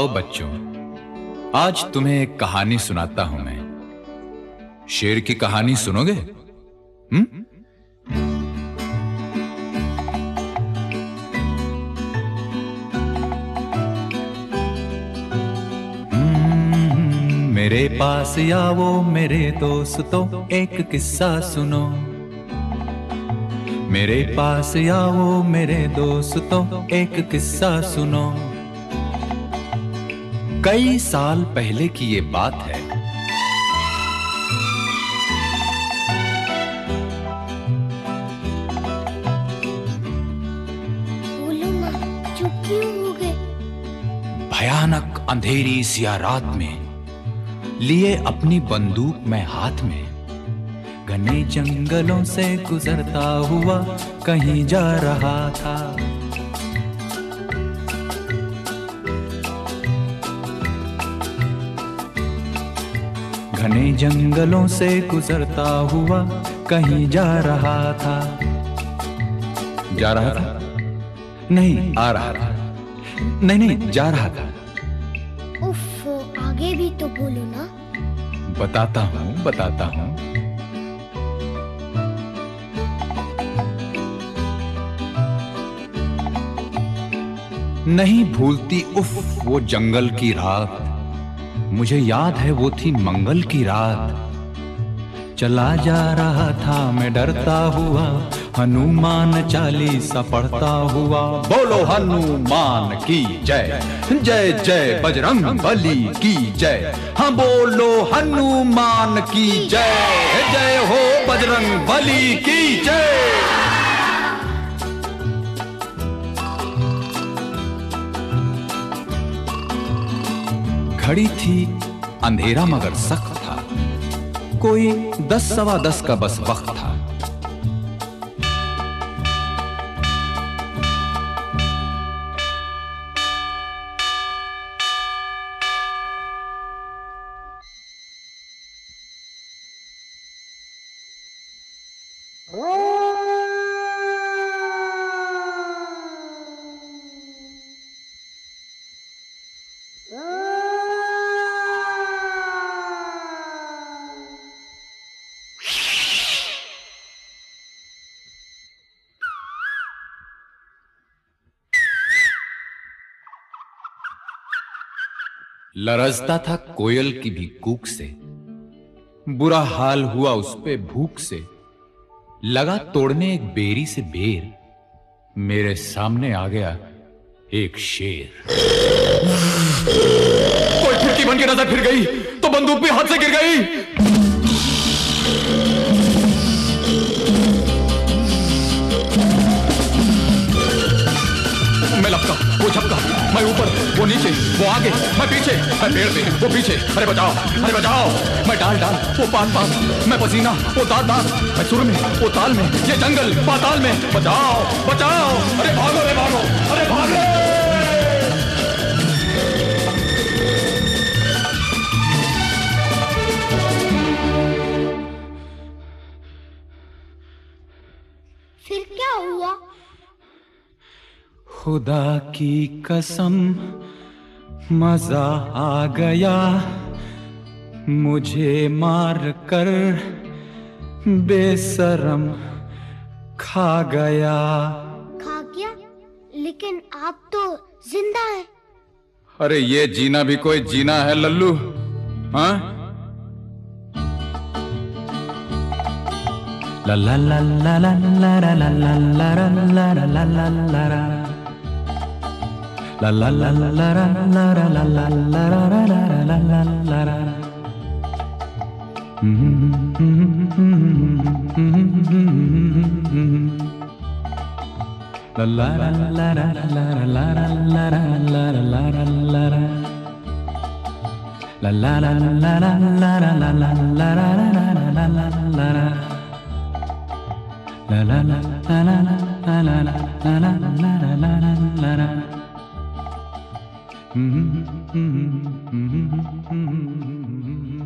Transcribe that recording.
आओ बच्चों, आज तुम्हें एक कहानी सुनाता हूं मैं। शेर की कहानी सुनोगे? मेरे पास आओ मेरे दोस्तों, एक किस्सा सुनो। मेरे पास आओ मेरे दोस्तों, एक किस्सा सुनो। कई साल पहले की ये बात है। बोलो ना, चुप क्यों हो गए? भयानक अंधेरी सी रात में लिए अपनी बंदूक मैं हाथ में, घने जंगलों से गुजरता हुआ कहीं जा रहा था। घने जंगलों से गुजरता हुआ कहीं जा रहा था। जा रहा था? नहीं, आ रहा था। नहीं, जा रहा था। उफ, आगे भी तो बोलो ना। बताता हूं। नहीं भूलती उफ वो जंगल की रात, मुझे याद है वो थी मंगल की रात। चला जा रहा था मैं डरता हुआ, हनुमान चालीसा पढ़ता हुआ। बोलो हनुमान की जय, जय जय बजरंग बली की जय। हाँ बोलो हनुमान की जय, जय हो बजरंग बली की जय। घड़ी थी अंधेरा मगर सख्त था, कोई 10 सवा 10 का बस वक्त था। लरजता था कोयल की भी कूक से, बुरा हाल हुआ उस पे भूख से। लगा तोड़ने एक बेरी से बेर, मेरे सामने आ गया एक शेर। कोई खिड़की बन के नजर फिर गई तो बंदूक भी हाथ से गिर गई। मैं लपका, वो झपका, मैं ऊपर, वो नीचे, वो आगे, मैं पीछे, मैं पेड़ पे, वो पीछे। अरे बचाओ, अरे बचाओ। मैं डाल, वो पात, मैं पसीना, वो दांत, मैं सुर में, वो ताल में, ये जंगल पाताल में। बचाओ, बचाओ। अरे भागो, अरे भागो, अरे भागो। फिर क्या हुआ? खुदा की कसम मजा आ गया, मुझे मार कर बेशरम खा गया। खा गया? लेकिन आप तो जिंदा हैं। अरे ये जीना भी कोई जीना है लल्लू? हाँ? ला ला ला ला ला ला ला ला ला ला ला ला ला ला ला ला La la la la la la la la la la la la la la la. La la la la la la la la la la la la la. La la la la la la la la la la la la la la. La la la la la la la la la la la la. Mm-hmm.